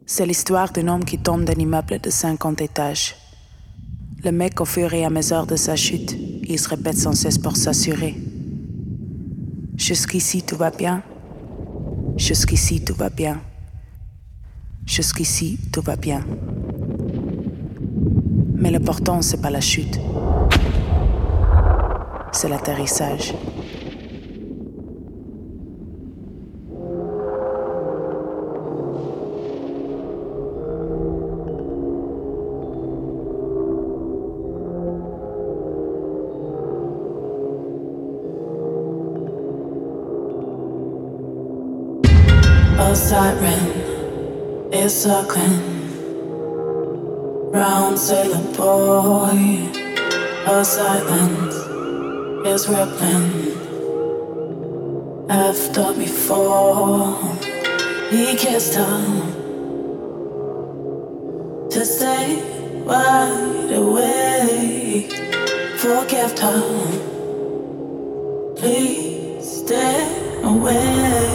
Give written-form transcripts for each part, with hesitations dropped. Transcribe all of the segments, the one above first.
C'est l'histoire d'un homme qui tombe d'un immeuble de 50 étages. Le mec, au fur et à mesure de sa chute, il se répète sans cesse pour s'assurer. Jusqu'ici, tout va bien. Jusqu'ici, tout va bien. Jusqu'ici, tout va bien. Mais l'important, c'est pas la chute. C'est l'atterrissage. A siren is circling round sailor boy. A silence is rippling after before he kissed her to stay wide awake. Forgive her, please stay away.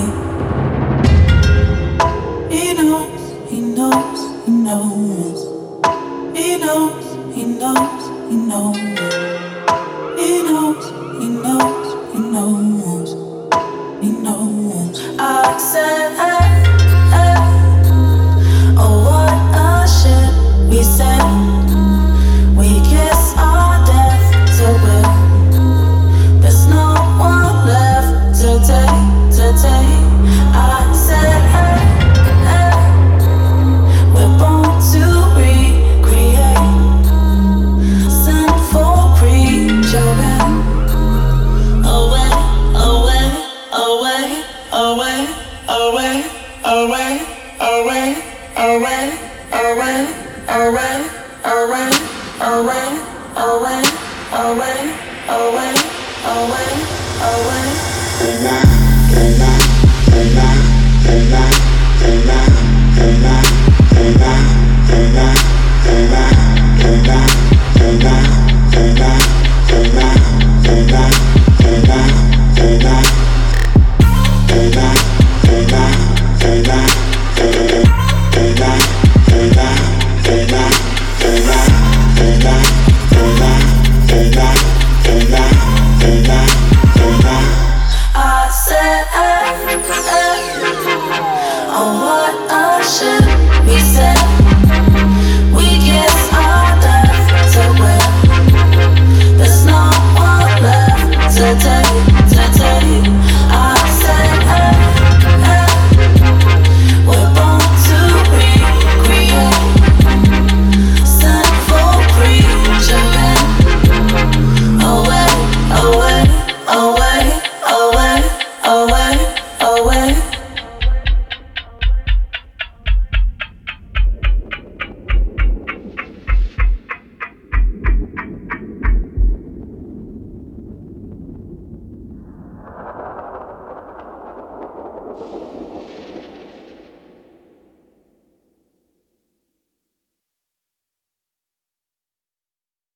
He knows, he knows, he knows. He knows, he knows, he knows. He knows, he knows, he knows. He knows. I said, oh what a shit we said. We kiss our death to win. There's no one left today. I said, we're born to recreate sinful creature. Away, away, away, away, away, away, away, away, away, away, away, away, away, away, away, away, away.